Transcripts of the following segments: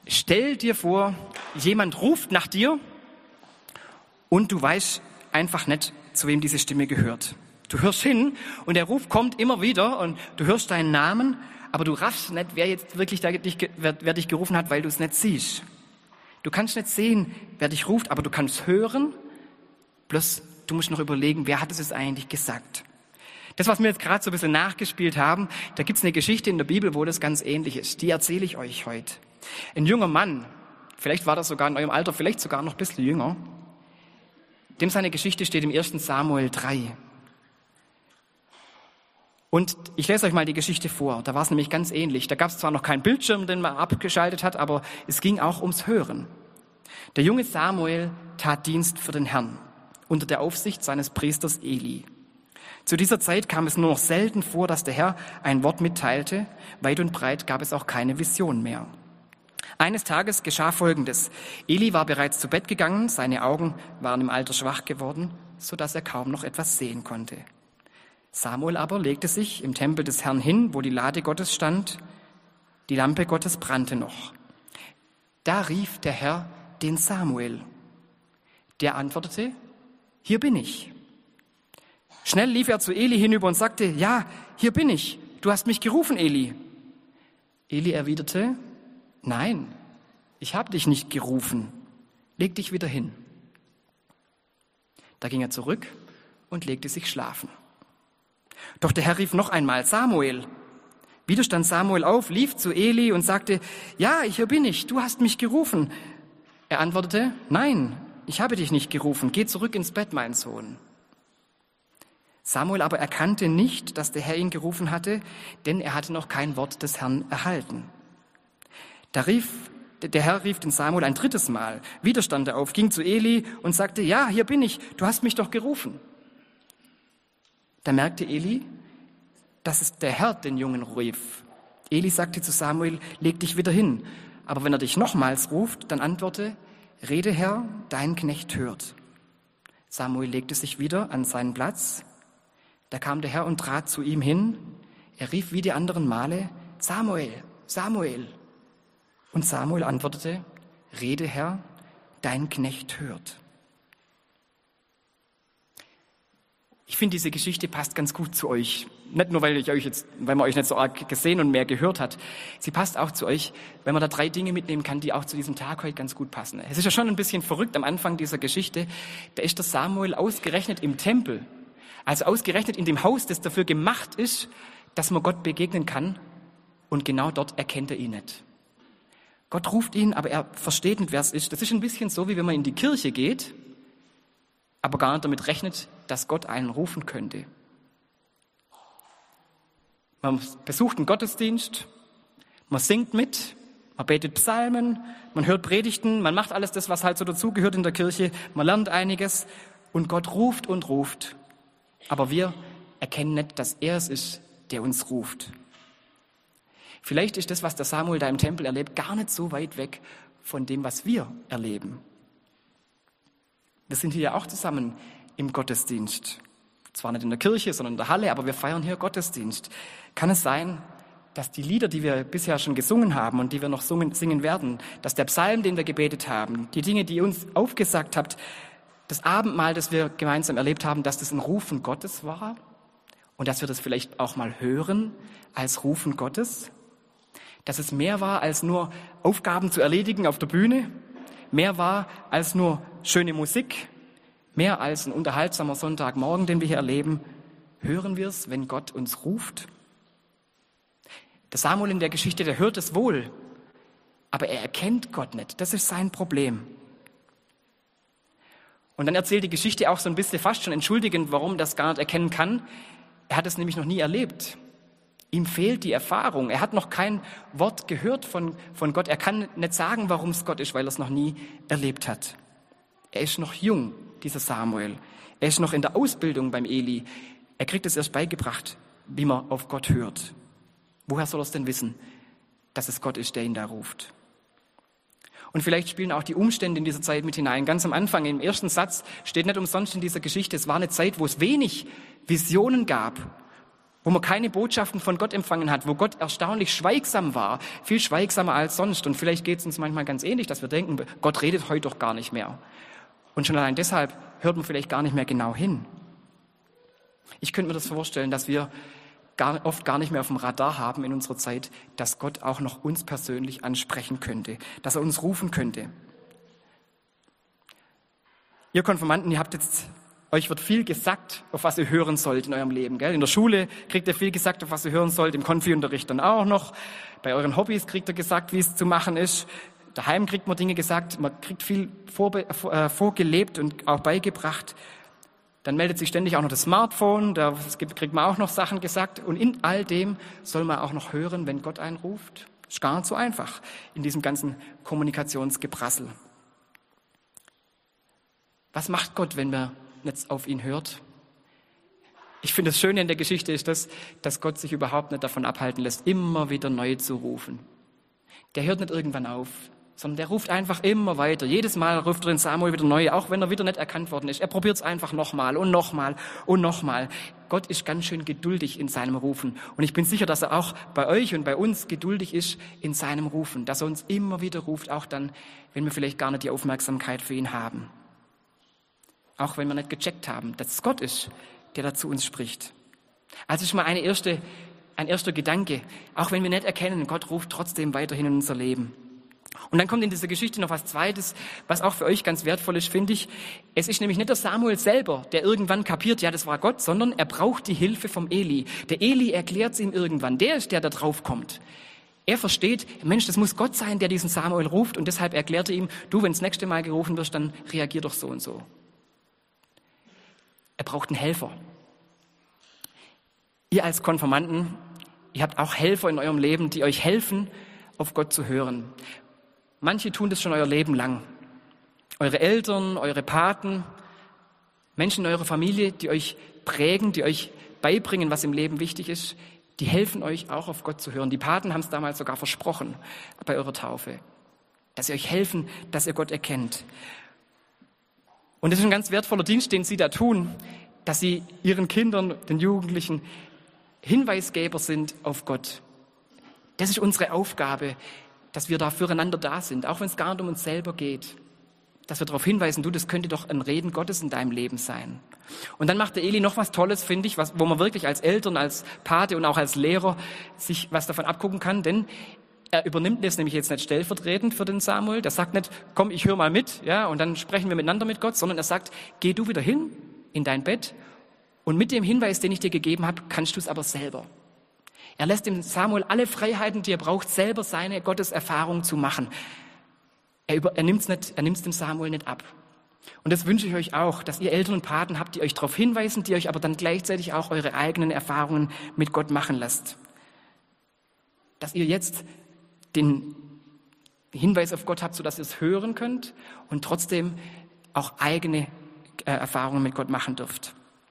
Stell dir vor, jemand ruft nach dir und du weißt einfach nicht, zu wem diese Stimme gehört. Du hörst hin und der Ruf kommt immer wieder und du hörst deinen Namen, aber du raffst nicht, wer jetzt wirklich wer dich gerufen hat, weil du es nicht siehst. Du kannst nicht sehen, wer dich ruft, aber du kannst hören, bloß du musst noch überlegen, wer hat es jetzt eigentlich gesagt. Das, was wir jetzt gerade so ein bisschen nachgespielt haben, da gibt es eine Geschichte in der Bibel, wo das ganz ähnlich ist. Die erzähle ich euch heute. Ein junger Mann, vielleicht war das sogar in eurem Alter, vielleicht sogar noch ein bisschen jünger, dem seine Geschichte steht im 1. Samuel 3. Und ich lese euch mal die Geschichte vor. Da war es nämlich ganz ähnlich. Da gab es zwar noch keinen Bildschirm, den man abgeschaltet hat, aber es ging auch ums Hören. Der junge Samuel tat Dienst für den Herrn unter der Aufsicht seines Priesters Eli. Zu dieser Zeit kam es nur noch selten vor, dass der Herr ein Wort mitteilte. Weit und breit gab es auch keine Vision mehr. Eines Tages geschah Folgendes. Eli war bereits zu Bett gegangen, seine Augen waren im Alter schwach geworden, sodass er kaum noch etwas sehen konnte. Samuel aber legte sich im Tempel des Herrn hin, wo die Lade Gottes stand. Die Lampe Gottes brannte noch. Da rief der Herr den Samuel. Der antwortete, hier bin ich. Schnell lief er zu Eli hinüber und sagte, ja, hier bin ich. Du hast mich gerufen, Eli. Eli erwiderte, nein, ich habe dich nicht gerufen. Leg dich wieder hin. Da ging er zurück und legte sich schlafen. Doch der Herr rief noch einmal, Samuel. Wieder stand Samuel auf, lief zu Eli und sagte, ja, hier bin ich, du hast mich gerufen. Er antwortete, nein, ich habe dich nicht gerufen, geh zurück ins Bett, mein Sohn. Samuel aber erkannte nicht, dass der Herr ihn gerufen hatte, denn er hatte noch kein Wort des Herrn erhalten. Der Herr rief den Samuel ein drittes Mal. Wieder stand er auf, ging zu Eli und sagte, ja, hier bin ich, du hast mich doch gerufen. Da merkte Eli, dass es der Herr den Jungen rief. Eli sagte zu Samuel, leg dich wieder hin. Aber wenn er dich nochmals ruft, dann antworte, rede Herr, dein Knecht hört. Samuel legte sich wieder an seinen Platz. Da kam der Herr und trat zu ihm hin. Er rief wie die anderen Male, Samuel, Samuel. Und Samuel antwortete, rede Herr, dein Knecht hört. Ich finde, diese Geschichte passt ganz gut zu euch. Nicht nur, weil man euch nicht so arg gesehen und mehr gehört hat. Sie passt auch zu euch, weil man da 3 Dinge mitnehmen kann, die auch zu diesem Tag heute ganz gut passen. Es ist ja schon ein bisschen verrückt am Anfang dieser Geschichte. Da ist der Samuel ausgerechnet im Tempel. Also ausgerechnet in dem Haus, das dafür gemacht ist, dass man Gott begegnen kann. Und genau dort erkennt er ihn nicht. Gott ruft ihn, aber er versteht nicht, wer es ist. Das ist ein bisschen so, wie wenn man in die Kirche geht, aber gar nicht damit rechnet, dass Gott einen rufen könnte. Man besucht einen Gottesdienst, man singt mit, man betet Psalmen, man hört Predigten, man macht alles das, was halt so dazugehört in der Kirche, man lernt einiges und Gott ruft und ruft. Aber wir erkennen nicht, dass er es ist, der uns ruft. Vielleicht ist das, was der Samuel da im Tempel erlebt, gar nicht so weit weg von dem, was wir erleben. Wir sind hier ja auch zusammen im Gottesdienst. Zwar nicht in der Kirche, sondern in der Halle, aber wir feiern hier Gottesdienst. Kann es sein, dass die Lieder, die wir bisher schon gesungen haben und die wir noch singen werden, dass der Psalm, den wir gebetet haben, die Dinge, die ihr uns aufgesagt habt, das Abendmahl, das wir gemeinsam erlebt haben, dass das ein Rufen Gottes war und dass wir das vielleicht auch mal hören als Rufen Gottes? Dass es mehr war als nur Aufgaben zu erledigen auf der Bühne, mehr war als nur schöne Musik, mehr als ein unterhaltsamer Sonntagmorgen, den wir hier erleben. Hören wir es, wenn Gott uns ruft? Der Samuel in der Geschichte, der hört es wohl, aber er erkennt Gott nicht. Das ist sein Problem. Und dann erzählt die Geschichte auch so ein bisschen fast schon entschuldigend, warum er das gar nicht erkennen kann. Er hat es nämlich noch nie erlebt. Ihm fehlt die Erfahrung. Er hat noch kein Wort gehört von Gott. Er kann nicht sagen, warum es Gott ist, weil er es noch nie erlebt hat. Er ist noch jung, dieser Samuel. Er ist noch in der Ausbildung beim Eli. Er kriegt es erst beigebracht, wie man auf Gott hört. Woher soll er es denn wissen, dass es Gott ist, der ihn da ruft? Und vielleicht spielen auch die Umstände in dieser Zeit mit hinein. Ganz am Anfang, im ersten Satz, steht nicht umsonst in dieser Geschichte, es war eine Zeit, wo es wenig Visionen gab, wo man keine Botschaften von Gott empfangen hat, wo Gott erstaunlich schweigsam war, viel schweigsamer als sonst. Und vielleicht geht es uns manchmal ganz ähnlich, dass wir denken, Gott redet heute doch gar nicht mehr. Und schon allein deshalb hört man vielleicht gar nicht mehr genau hin. Ich könnte mir das vorstellen, dass wir oft gar nicht mehr auf dem Radar haben in unserer Zeit, dass Gott auch noch uns persönlich ansprechen könnte, dass er uns rufen könnte. Ihr Konfirmanden, euch wird viel gesagt, auf was ihr hören sollt in eurem Leben. Gell? In der Schule kriegt ihr viel gesagt, auf was ihr hören sollt, im Konfi-Unterricht dann auch noch. Bei euren Hobbys kriegt ihr gesagt, wie es zu machen ist. Daheim kriegt man Dinge gesagt, man kriegt viel vorgelebt und auch beigebracht. Dann meldet sich ständig auch noch das Smartphone, da kriegt man auch noch Sachen gesagt. Und in all dem soll man auch noch hören, wenn Gott einen ruft. Ist gar nicht so einfach in diesem ganzen Kommunikationsgeprassel. Was macht Gott, wenn man nicht auf ihn hört? Ich finde, das Schöne in der Geschichte ist das, dass Gott sich überhaupt nicht davon abhalten lässt, immer wieder neu zu rufen. Der hört nicht irgendwann auf, sondern der ruft einfach immer weiter. Jedes Mal ruft er den Samuel wieder neu, auch wenn er wieder nicht erkannt worden ist. Er probiert es einfach nochmal und nochmal und nochmal. Gott ist ganz schön geduldig in seinem Rufen. Und ich bin sicher, dass er auch bei euch und bei uns geduldig ist in seinem Rufen, dass er uns immer wieder ruft, auch dann, wenn wir vielleicht gar nicht die Aufmerksamkeit für ihn haben. Auch wenn wir nicht gecheckt haben, dass es Gott ist, der da zu uns spricht. Also ist mal ein erster Gedanke, auch wenn wir nicht erkennen, Gott ruft trotzdem weiterhin in unser Leben. Und dann kommt in dieser Geschichte noch was Zweites, was auch für euch ganz wertvoll ist, finde ich. Es ist nämlich nicht der Samuel selber, der irgendwann kapiert, ja, das war Gott, sondern er braucht die Hilfe vom Eli. Der Eli erklärt es ihm irgendwann. Der ist der, der drauf kommt. Er versteht, Mensch, das muss Gott sein, der diesen Samuel ruft. Und deshalb erklärt er ihm, du, wenn das nächste Mal gerufen wirst, dann reagier doch so und so. Er braucht einen Helfer. Ihr als Konfirmanden, ihr habt auch Helfer in eurem Leben, die euch helfen, auf Gott zu hören. Manche tun das schon euer Leben lang. Eure Eltern, eure Paten, Menschen in eurer Familie, die euch prägen, die euch beibringen, was im Leben wichtig ist, die helfen euch auch auf Gott zu hören. Die Paten haben es damals sogar versprochen bei eurer Taufe, dass sie euch helfen, dass ihr Gott erkennt. Und das ist ein ganz wertvoller Dienst, den sie da tun, dass sie ihren Kindern, den Jugendlichen, Hinweisgeber sind auf Gott. Das ist unsere Aufgabe, dass wir da füreinander da sind, auch wenn es gar nicht um uns selber geht. Dass wir darauf hinweisen, du, das könnte doch ein Reden Gottes in deinem Leben sein. Und dann macht der Eli noch was Tolles, finde ich, wo man wirklich als Eltern, als Pate und auch als Lehrer sich was davon abgucken kann, denn er übernimmt das nämlich jetzt nicht stellvertretend für den Samuel. Der sagt nicht, komm, ich höre mal mit, ja, und dann sprechen wir miteinander mit Gott, sondern er sagt, geh du wieder hin in dein Bett und mit dem Hinweis, den ich dir gegeben habe, kannst du es aber selber. Er lässt dem Samuel alle Freiheiten, die er braucht, selber seine Gotteserfahrung zu machen. Er nimmt's dem Samuel nicht ab. Und das wünsche ich euch auch, dass ihr Eltern und Paten habt, die euch darauf hinweisen, die euch aber dann gleichzeitig auch eure eigenen Erfahrungen mit Gott machen lasst. Dass ihr jetzt den Hinweis auf Gott habt, sodass ihr es hören könnt und trotzdem auch eigene Erfahrungen mit Gott machen dürft.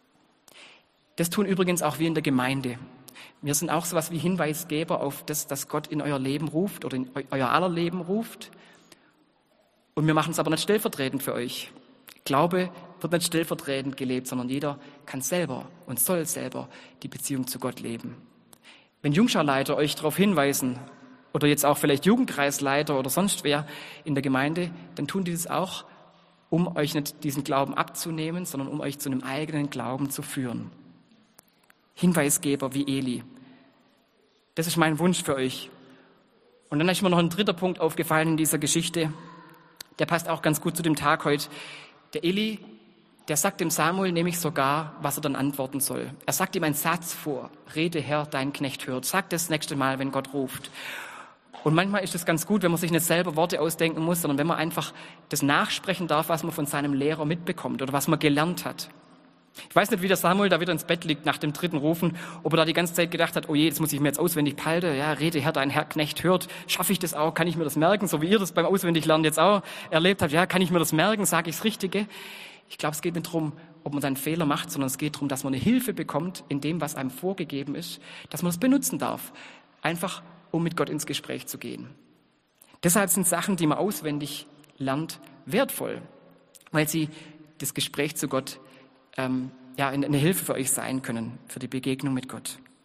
Das tun übrigens auch wir in der Gemeinde. Wir sind auch sowas wie Hinweisgeber auf das, dass Gott in euer Leben ruft oder in euer aller Leben ruft. Und wir machen es aber nicht stellvertretend für euch. Glaube wird nicht stellvertretend gelebt, sondern jeder kann selber und soll selber die Beziehung zu Gott leben. Wenn Jungscharleiter euch darauf hinweisen oder jetzt auch vielleicht Jugendkreisleiter oder sonst wer in der Gemeinde, dann tun die das auch, um euch nicht diesen Glauben abzunehmen, sondern um euch zu einem eigenen Glauben zu führen. Hinweisgeber wie Eli. Das ist mein Wunsch für euch. Und dann ist mir noch ein dritter Punkt aufgefallen in dieser Geschichte. Der passt auch ganz gut zu dem Tag heute. Der Eli, der sagt dem Samuel nämlich sogar, was er dann antworten soll. Er sagt ihm einen Satz vor. Rede, Herr, dein Knecht hört. Sag das nächste Mal, wenn Gott ruft. Und manchmal ist es ganz gut, wenn man sich nicht selber Worte ausdenken muss, sondern wenn man einfach das nachsprechen darf, was man von seinem Lehrer mitbekommt oder was man gelernt hat. Ich weiß nicht, wie der Samuel da wieder ins Bett liegt nach dem dritten Rufen, ob er da die ganze Zeit gedacht hat, oh je, das muss ich mir jetzt auswendig behalten. Ja, rede, Herr, dein Knecht hört. Schaffe ich das auch? Kann ich mir das merken? So wie ihr das beim Auswendiglernen jetzt auch erlebt habt. Ja, kann ich mir das merken? Sage ich das Richtige? Ich glaube, es geht nicht darum, ob man dann Fehler macht, sondern es geht darum, dass man eine Hilfe bekommt in dem, was einem vorgegeben ist, dass man es benutzen darf. Einfach, um mit Gott ins Gespräch zu gehen. Deshalb sind Sachen, die man auswendig lernt, wertvoll, weil sie das Gespräch zu Gott eine Hilfe für euch sein können, für die Begegnung mit Gott.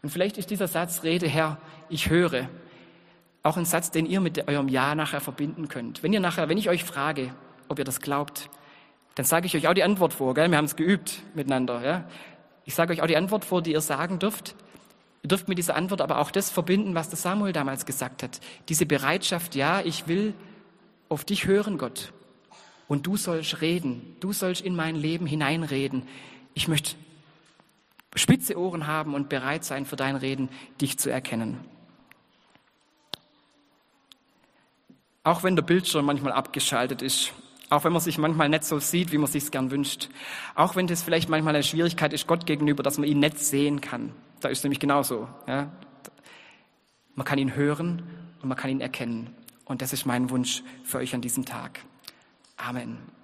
Und vielleicht ist dieser Satz, Rede Herr, ich höre, auch ein Satz, den ihr mit eurem Ja nachher verbinden könnt. Wenn ich euch frage, ob ihr das glaubt, dann sage ich euch auch die Antwort vor, gell? Wir haben es geübt miteinander. Ja? Ich sage euch auch die Antwort vor, die ihr sagen dürft. Ihr dürft mit dieser Antwort aber auch das verbinden, was der Samuel damals gesagt hat. Diese Bereitschaft, ja, ich will auf dich hören, Gott. Und du sollst reden, du sollst in mein Leben hineinreden. Ich möchte spitze Ohren haben und bereit sein für dein Reden, dich zu erkennen. Auch wenn der Bildschirm manchmal abgeschaltet ist, auch wenn man sich manchmal nicht so sieht, wie man sich gern wünscht, auch wenn das vielleicht manchmal eine Schwierigkeit ist Gott gegenüber, dass man ihn nicht sehen kann. Da ist es nämlich genauso. Ja? Man kann ihn hören und man kann ihn erkennen. Und das ist mein Wunsch für euch an diesem Tag. Amen.